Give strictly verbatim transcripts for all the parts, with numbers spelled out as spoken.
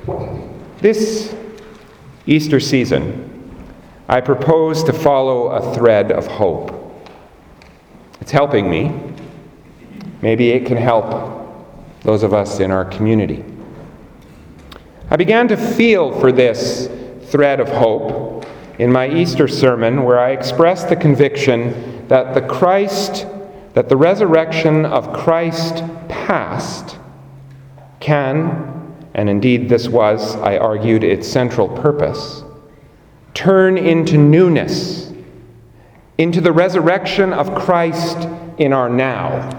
This Easter season, I propose to follow a thread of hope. It's helping me. Maybe it can help those of us in our community. I began to feel for this thread of hope in my Easter sermon, where I expressed the conviction that the Christ, that the resurrection of Christ past can, and indeed this was, I argued, its central purpose, turn into newness, into the resurrection of Christ in our now.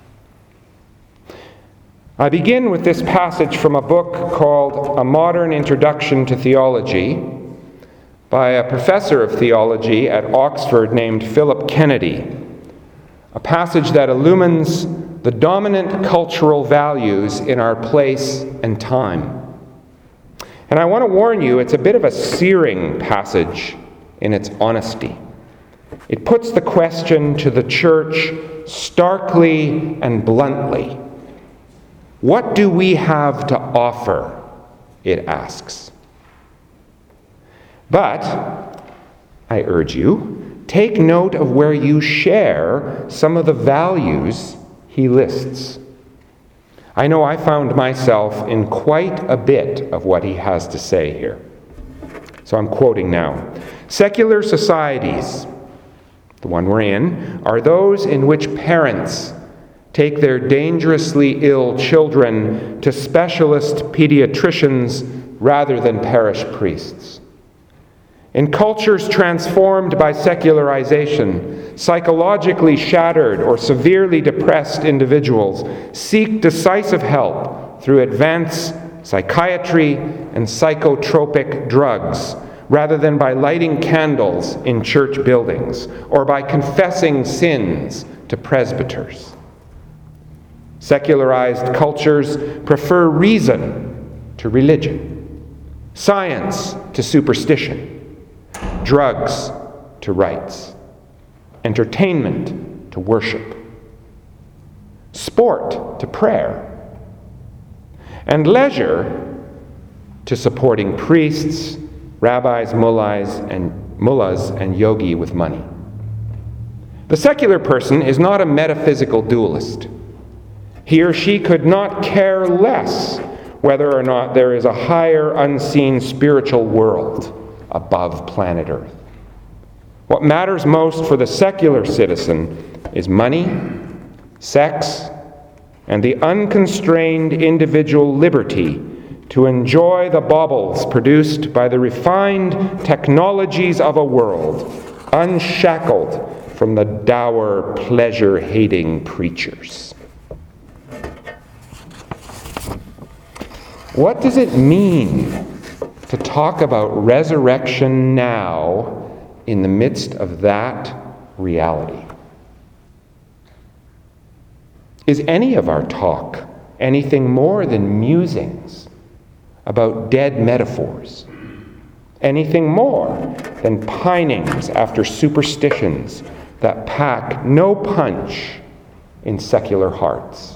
I begin with this passage from a book called A Modern Introduction to Theology by a professor of theology at Oxford named Philip Kennedy, a passage that illumines the dominant cultural values in our place and time. And I want to warn you, it's a bit of a searing passage in its honesty. It puts the question to the church starkly and bluntly. What do we have to offer? It asks. But, I urge you, take note of where you share some of the values he lists. I know I found myself in quite a bit of what he has to say here. So I'm quoting now. Secular societies, the one we're in, are those in which parents take their dangerously ill children to specialist pediatricians rather than parish priests. In cultures transformed by secularization, psychologically shattered or severely depressed individuals seek decisive help through advanced psychiatry and psychotropic drugs, rather than by lighting candles in church buildings or by confessing sins to presbyters. Secularized cultures prefer reason to religion, science to superstition, drugs to rites, entertainment to worship, sport to prayer, and leisure to supporting priests, rabbis, mullahs, and mullahs and yogi with money. The secular person is not a metaphysical dualist. He or she could not care less whether or not there is a higher, unseen spiritual world above planet Earth. What matters most for the secular citizen is money, sex, and the unconstrained individual liberty to enjoy the baubles produced by the refined technologies of a world, unshackled from the dour, pleasure-hating preachers. What does it mean to talk about resurrection now in the midst of that reality? Is any of our talk anything more than musings about dead metaphors? Anything more than pinings after superstitions that pack no punch in secular hearts?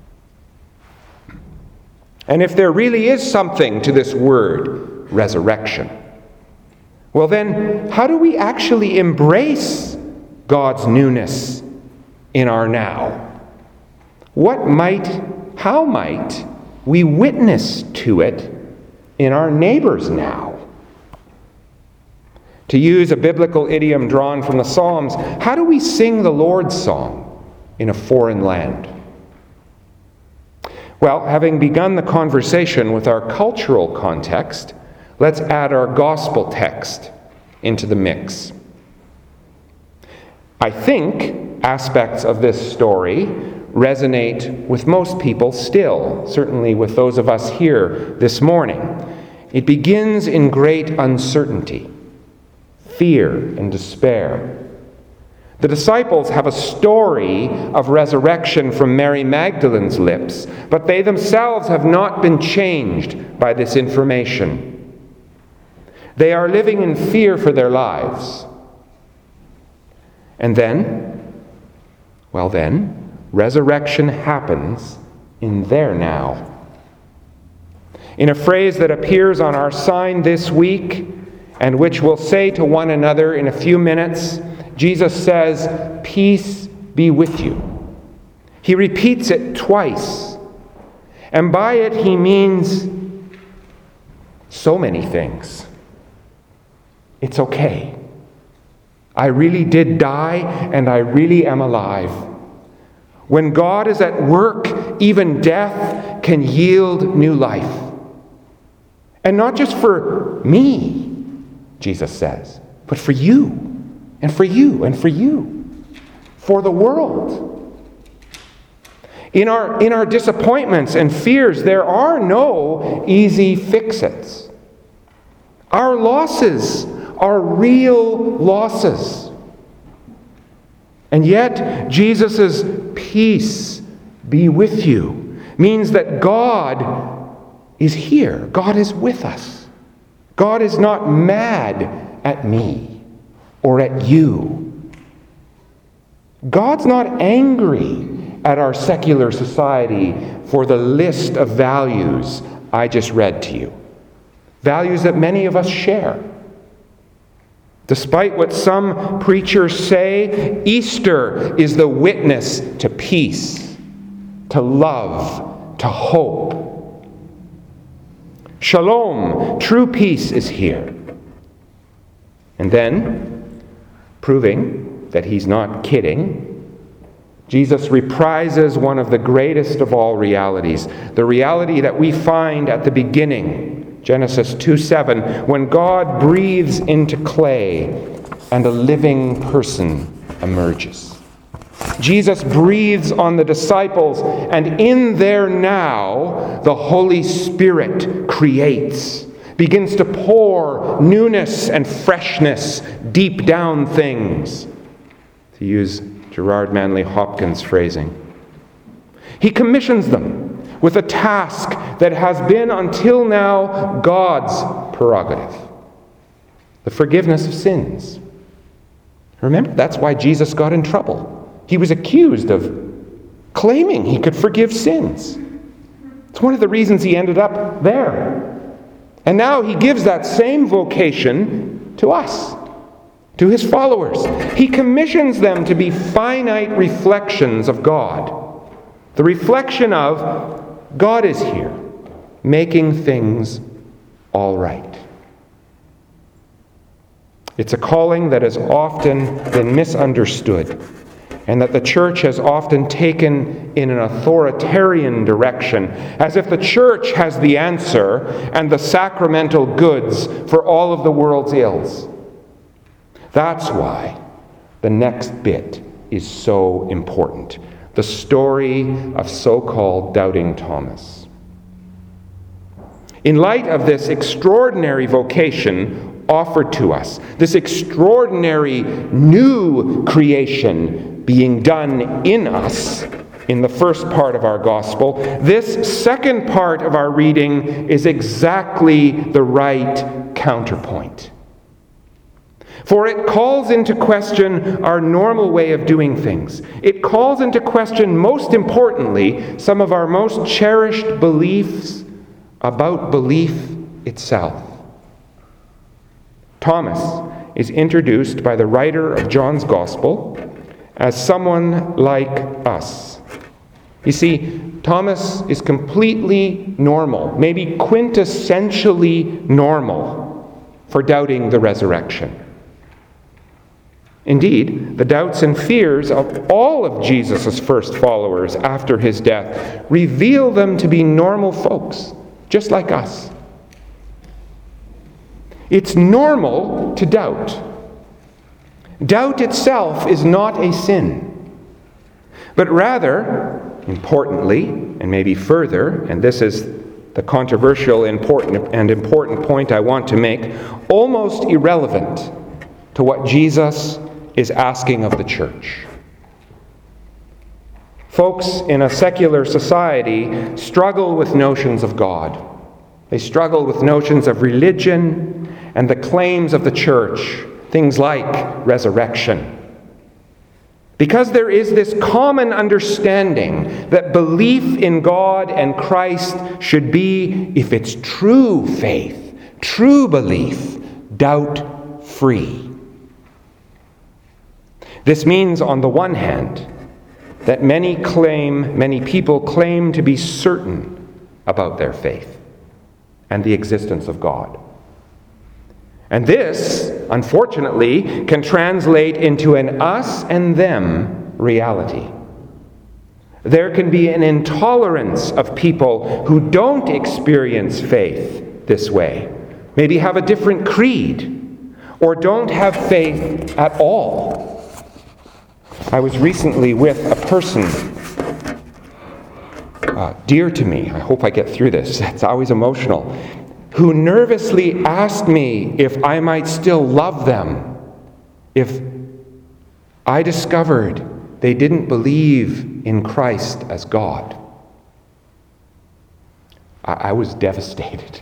And if there really is something to this word, resurrection, well then, how do we actually embrace God's newness in our now? What might, how might we witness to it in our neighbors now? To use a biblical idiom drawn from the Psalms, how do we sing the Lord's song in a foreign land? Well, having begun the conversation with our cultural context, let's add our gospel text into the mix. I think aspects of this story resonate with most people still, certainly with those of us here this morning. It begins in great uncertainty, fear, and despair. The disciples have a story of resurrection from Mary Magdalene's lips, but they themselves have not been changed by this information. They are living in fear for their lives. And then, well then, resurrection happens in their now. In a phrase that appears on our sign this week, and which we'll say to one another in a few minutes, Jesus says, "Peace be with you." He repeats it twice. And by it he means so many things. It's okay. I really did die, and I really am alive. When God is at work, even death can yield new life. And not just for me, Jesus says, but for you, and for you, and for you, for the world. In our, in our disappointments and fears, there are no easy fix-its. Our losses are real losses. And yet, Jesus' peace be with you means that God is here. God is with us. God is not mad at me or at you. God's not angry at our secular society for the list of values I just read to you. Values that many of us share. Despite what some preachers say, Easter is the witness to peace, to love, to hope. Shalom, true peace is here. And then, proving that he's not kidding, Jesus reprises one of the greatest of all realities, the reality that we find at the beginning, Genesis two seven, when God breathes into clay and a living person emerges. Jesus breathes on the disciples, and in their now, the Holy Spirit creates, begins to pour newness and freshness deep down things, to use Gerard Manley Hopkins' phrasing. He commissions them with a task that has been until now God's prerogative, the forgiveness of sins. Remember, that's why Jesus got in trouble. He was accused of claiming he could forgive sins. It's one of the reasons he ended up there. And now he gives that same vocation to us, to his followers. He commissions them to be finite reflections of God. The reflection of God is here, making things all right. It's a calling that has often been misunderstood, and that the church has often taken in an authoritarian direction, as if the church has the answer and the sacramental goods for all of the world's ills. That's why the next bit is so important. The story of so-called Doubting Thomas. In light of this extraordinary vocation offered to us, this extraordinary new creation being done in us in the first part of our gospel, this second part of our reading is exactly the right counterpoint. For it calls into question our normal way of doing things. It calls into question, most importantly, some of our most cherished beliefs about belief itself. Thomas is introduced by the writer of John's Gospel as someone like us. You see, Thomas is completely normal, maybe quintessentially normal, for doubting the resurrection. Indeed, the doubts and fears of all of Jesus' first followers after his death reveal them to be normal folks, just like us. It's normal to doubt. Doubt itself is not a sin, but rather, importantly, and maybe further, and this is the controversial important and important point I want to make, almost irrelevant to what Jesus is asking of the church. Folks in a secular society struggle with notions of God. They struggle with notions of religion and the claims of the church, things like resurrection. Because there is this common understanding that belief in God and Christ should be, if it's true faith, true belief, doubt-free. This means, on the one hand, that many claim, many people claim to be certain about their faith and the existence of God. And this, unfortunately, can translate into an us and them reality. There can be an intolerance of people who don't experience faith this way, maybe have a different creed, or don't have faith at all. I was recently with a person uh, dear to me. I hope I get through this. It's always emotional. Who nervously asked me if I might still love them if I discovered they didn't believe in Christ as God. I, I was devastated.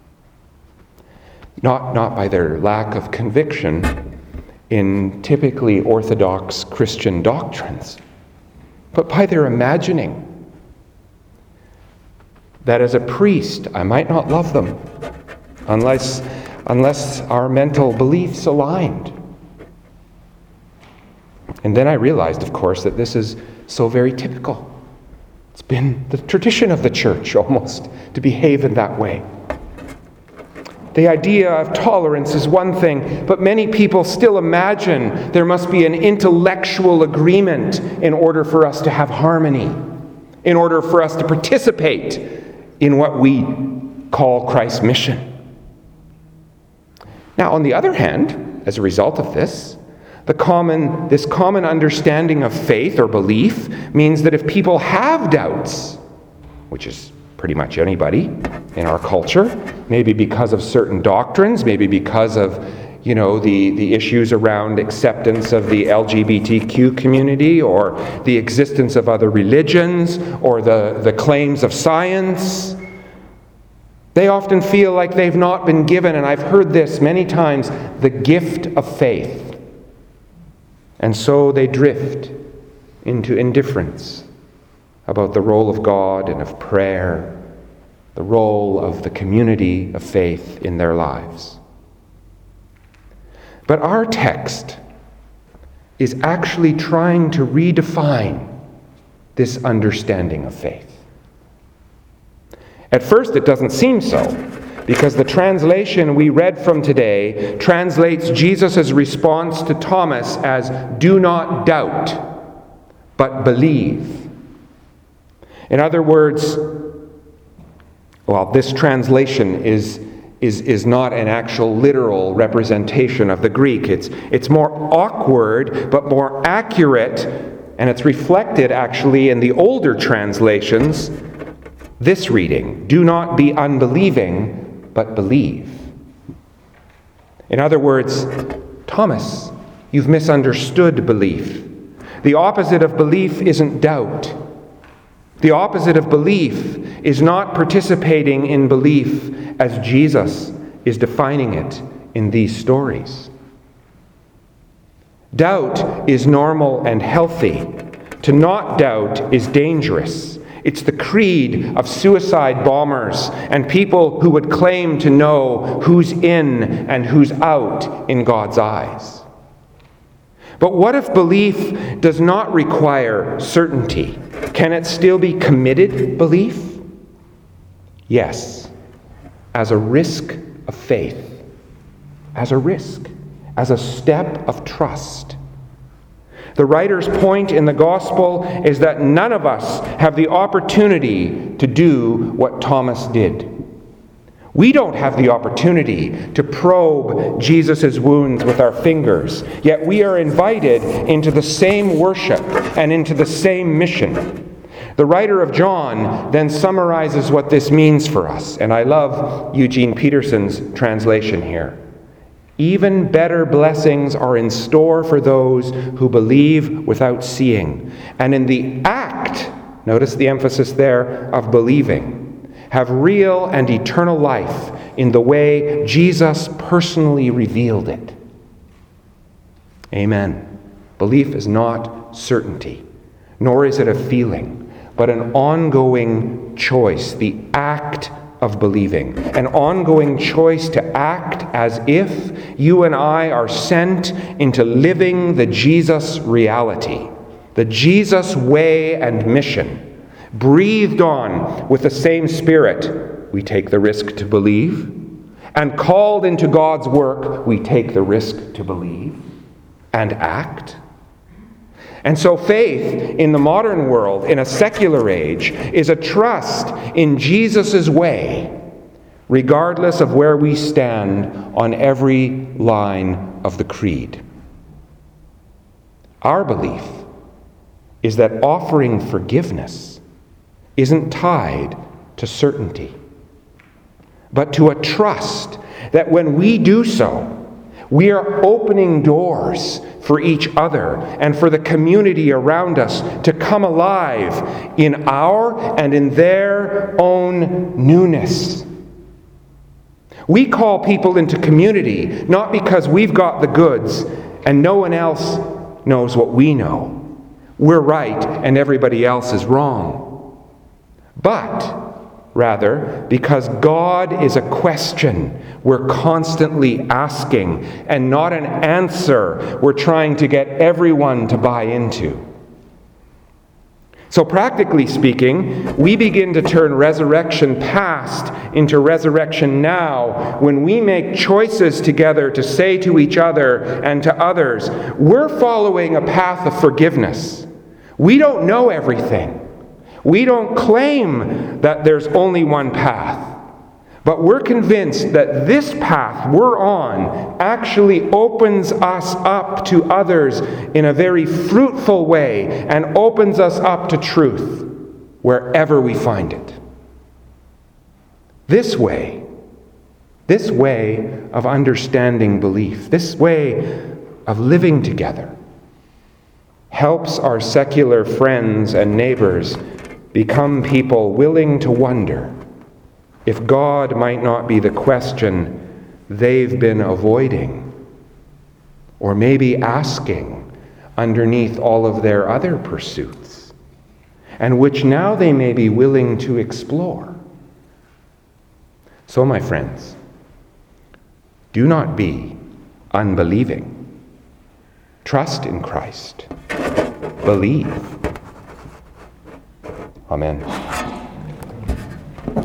Not, not by their lack of conviction in typically orthodox Christian doctrines, but by their imagining that as a priest, I might not love them unless, unless our mental beliefs aligned. And then I realized, of course, that this is so very typical. It's been the tradition of the church almost to behave in that way. The idea of tolerance is one thing, but many people still imagine there must be an intellectual agreement in order for us to have harmony, in order for us to participate in what we call Christ's mission. Now, on the other hand, as a result of this, the common, this common understanding of faith or belief means that if people have doubts, which is pretty much anybody in our culture, maybe because of certain doctrines, maybe because of, you know, the, the issues around acceptance of the L G B T Q community, or the existence of other religions, or the, the claims of science, they often feel like they've not been given, and I've heard this many times, the gift of faith. And so they drift into indifference about the role of God and of prayer, the role of the community of faith in their lives. But our text is actually trying to redefine this understanding of faith. At first, it doesn't seem so, because the translation we read from today translates Jesus' response to Thomas as, "Do not doubt, but believe." In other words, well, this translation is, is, is not an actual literal representation of the Greek. It's, it's more awkward, but more accurate, and it's reflected actually in the older translations. This reading, "Do not be unbelieving, but believe." In other words, Thomas, you've misunderstood belief. The opposite of belief isn't doubt. The opposite of belief is not participating in belief as Jesus is defining it in these stories. Doubt is normal and healthy. To not doubt is dangerous. It's the creed of suicide bombers and people who would claim to know who's in and who's out in God's eyes. But what if belief does not require certainty? Can it still be committed belief? Yes, as a risk of faith, as a risk, as a step of trust. The writer's point in the gospel is that none of us have the opportunity to do what Thomas did. We don't have the opportunity to probe Jesus' wounds with our fingers, yet we are invited into the same worship and into the same mission. The writer of John then summarizes what this means for us, and I love Eugene Peterson's translation here. Even better blessings are in store for those who believe without seeing, and in the act, notice the emphasis there, of believing, have real and eternal life in the way Jesus personally revealed it. Amen. Belief is not certainty, nor is it a feeling, but an ongoing choice, the act of believing, an ongoing choice to act as if you and I are sent into living the Jesus reality, the Jesus way and mission. Breathed on with the same Spirit, we take the risk to believe, and called into God's work, we take the risk to believe and act. And so faith in the modern world, in a secular age, is a trust in Jesus' way, regardless of where we stand on every line of the creed. Our belief is that offering forgiveness isn't tied to certainty, but to a trust that when we do so, we are opening doors for each other and for the community around us to come alive in our and in their own newness. We call people into community not because we've got the goods and no one else knows what we know. We're right and everybody else is wrong. But rather, because God is a question we're constantly asking and not an answer we're trying to get everyone to buy into. So practically speaking, we begin to turn resurrection past into resurrection now when we make choices together to say to each other and to others, we're following a path of forgiveness. We don't know everything. We don't claim that there's only one path, but we're convinced that this path we're on actually opens us up to others in a very fruitful way and opens us up to truth wherever we find it. This way, this way of understanding belief, this way of living together, helps our secular friends and neighbors become people willing to wonder if God might not be the question they've been avoiding, or maybe asking underneath all of their other pursuits, and which now they may be willing to explore. So, my friends, do not be unbelieving. Trust in Christ. Believe. Amen.